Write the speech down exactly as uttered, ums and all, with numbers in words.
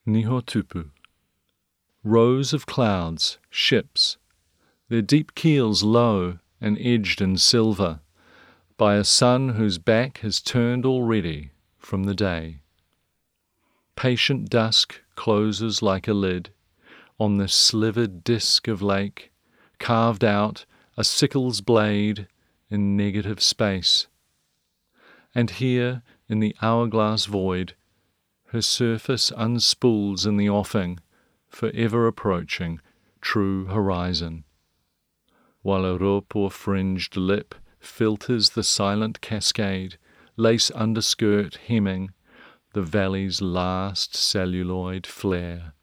Nihotupu. Rows of clouds, ships, their deep keels low and edged in silver, by a sun whose back has turned already from the day. Patient dusk closes like a lid on this slivered disk of lake, carved out a sickle's blade in negative space. And here, in the hourglass void, her surface unspools in the offing, forever approaching true horizon, while a ropor-fringed lip filters the silent cascade, lace underskirt hemming the valley's last celluloid flare.